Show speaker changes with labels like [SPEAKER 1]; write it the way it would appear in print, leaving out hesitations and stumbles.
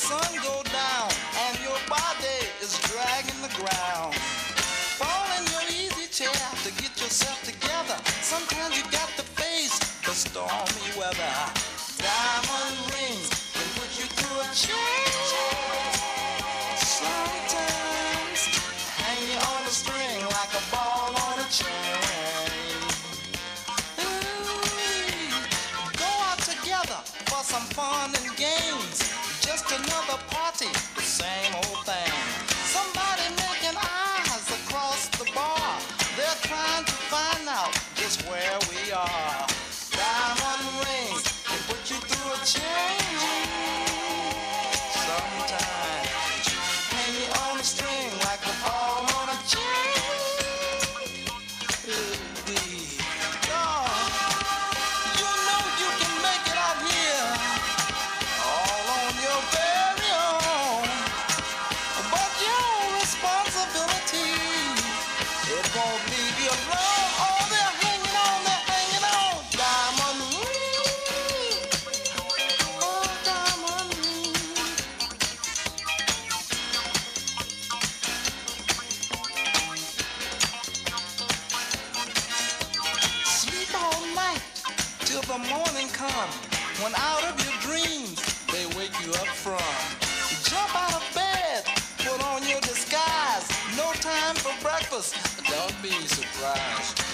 [SPEAKER 1] sun go down and your body is dragging the ground. Fall in your easy chair to get yourself together. Sometimes you got to face the stormy weather. Diamond rings can put you through a change. Sometimes hang you on a string like a ball on a chain. Go out together for some fun and games. Just another party, the same old thing. Somebody making eyes across the bar. They're trying to find out just where we are. Diamond rings can put you through a change. Sometimes hang you on a string like a ball on a chain. You know you can make it out here all on your very own, but your responsibility, it won't leave you alone. Oh, they're hanging on, diamond ring, oh, diamond ring. Sleep all night till the morning come, when out of your dreams they wake you up from. Jump out of bed, put on your disguise. No time for breakfast, don't be surprised